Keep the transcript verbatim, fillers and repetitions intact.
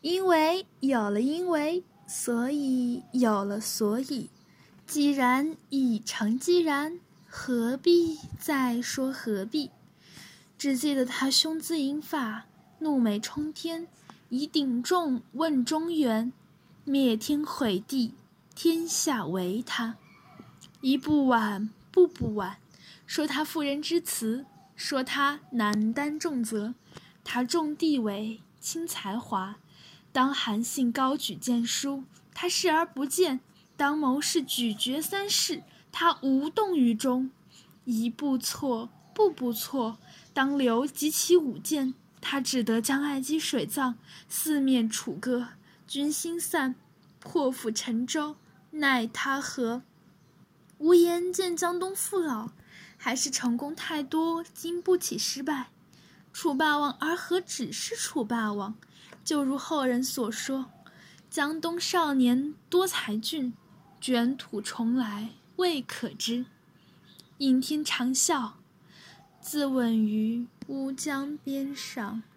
因为有了因为，所以有了所以。既然已成既然，何必再说何必？只记得他胸姿银发，怒眉冲天，以鼎重问中原，灭天毁地，天下为他。一不晚，步不晚，说他妇人之词，说他难担重责。他重地位，轻才华，当韩信高举荐书，他视而不见；当谋士举决三事，他无动于衷。一步错，步步错，当刘集其舞剑，他只得将爱击水葬，四面楚歌，军心散，破釜沉舟，奈他何？无颜见江东父老，还是成功太多，经不起失败。楚霸王而何只是楚霸王？就如后人所说，江东少年多才俊，卷土重来未可知。应天长啸，自刎于乌江边上。